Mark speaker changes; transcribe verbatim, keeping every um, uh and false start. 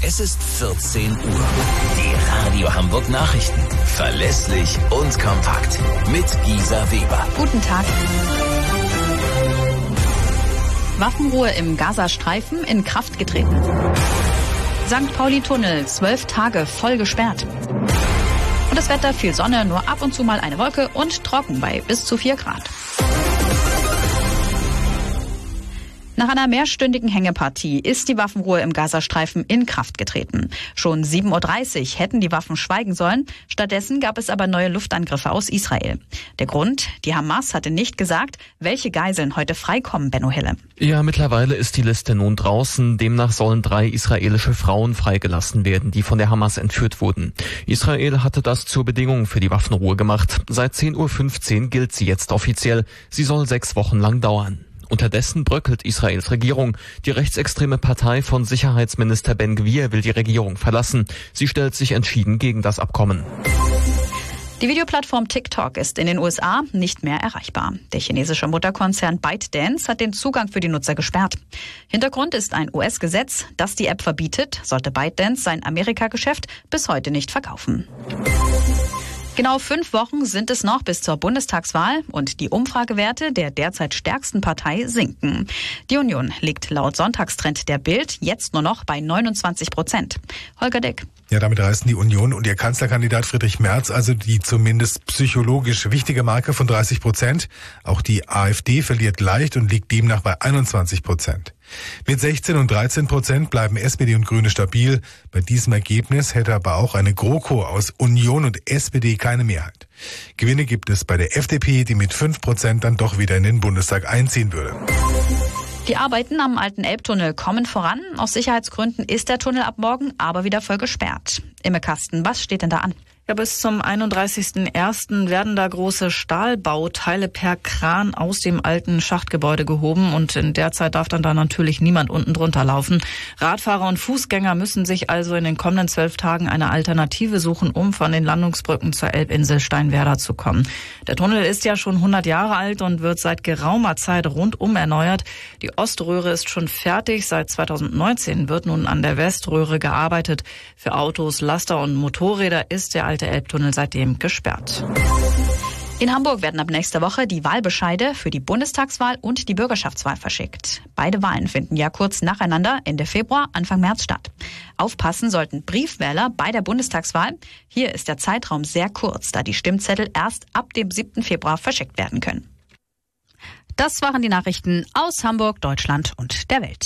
Speaker 1: Es ist vierzehn Uhr. Die Radio Hamburg Nachrichten. Verlässlich und kompakt. Mit Gisa Weber.
Speaker 2: Guten Tag. Waffenruhe im Gazastreifen in Kraft getreten. Sankt Pauli-Tunnel, zwölf Tage voll gesperrt. Und das Wetter, viel Sonne, nur ab und zu mal eine Wolke und trocken bei bis zu vier Grad. Nach einer mehrstündigen Hängepartie ist die Waffenruhe im Gazastreifen in Kraft getreten. Schon sieben Uhr dreißig hätten die Waffen schweigen sollen. Stattdessen gab es aber neue Luftangriffe aus Israel. Der Grund? Die Hamas hatte nicht gesagt, welche Geiseln heute freikommen, Benno Hille.
Speaker 3: Ja, mittlerweile ist die Liste nun draußen. Demnach sollen drei israelische Frauen freigelassen werden, die von der Hamas entführt wurden. Israel hatte das zur Bedingung für die Waffenruhe gemacht. Seit zehn Uhr fünfzehn gilt sie jetzt offiziell. Sie soll sechs Wochen lang dauern. Unterdessen bröckelt Israels Regierung. Die rechtsextreme Partei von Sicherheitsminister Ben Gvir will die Regierung verlassen. Sie stellt sich entschieden gegen das Abkommen.
Speaker 2: Die Videoplattform TikTok ist in den U S A nicht mehr erreichbar. Der chinesische Mutterkonzern ByteDance hat den Zugang für die Nutzer gesperrt. Hintergrund ist ein U S-Gesetz, das die App verbietet, sollte ByteDance sein Amerika-Geschäft bis heute nicht verkaufen. Genau fünf Wochen sind es noch bis zur Bundestagswahl und die Umfragewerte der derzeit stärksten Partei sinken. Die Union liegt laut Sonntagstrend der Bild jetzt nur noch bei neunundzwanzig Prozent. Holger Dick.
Speaker 4: Ja, damit reißen die Union und ihr Kanzlerkandidat Friedrich Merz also die zumindest psychologisch wichtige Marke von dreißig Prozent. Auch die AfD verliert leicht und liegt demnach bei einundzwanzig Prozent. Mit sechzehn und dreizehn Prozent bleiben S P D und Grüne stabil. Bei diesem Ergebnis hätte aber auch eine GroKo aus Union und S P D keine Mehrheit. Gewinne gibt es bei der F D P, die mit fünf Prozent dann doch wieder in den Bundestag einziehen würde.
Speaker 2: Die Arbeiten am alten Elbtunnel kommen voran. Aus Sicherheitsgründen ist der Tunnel ab morgen aber wieder voll gesperrt. Imme Kasten, was steht denn da an?
Speaker 5: Ja, bis zum einunddreißigsten ersten werden da große Stahlbauteile per Kran aus dem alten Schachtgebäude gehoben und in der Zeit darf dann da natürlich niemand unten drunter laufen. Radfahrer und Fußgänger müssen sich also in den kommenden zwölf Tagen eine Alternative suchen, um von den Landungsbrücken zur Elbinsel Steinwerder zu kommen. Der Tunnel ist ja schon hundert Jahre alt und wird seit geraumer Zeit rundum erneuert. Die Oströhre ist schon fertig. Seit zweitausendneunzehn wird nun an der Weströhre gearbeitet. Für Autos, Laster und Motorräder ist der alte Elbtunnel seitdem gesperrt.
Speaker 2: In Hamburg werden ab nächster Woche die Wahlbescheide für die Bundestagswahl und die Bürgerschaftswahl verschickt. Beide Wahlen finden ja kurz nacheinander Ende Februar, Anfang März statt. Aufpassen sollten Briefwähler bei der Bundestagswahl. Hier ist der Zeitraum sehr kurz, da die Stimmzettel erst ab dem siebten Februar verschickt werden können. Das waren die Nachrichten aus Hamburg, Deutschland und der Welt.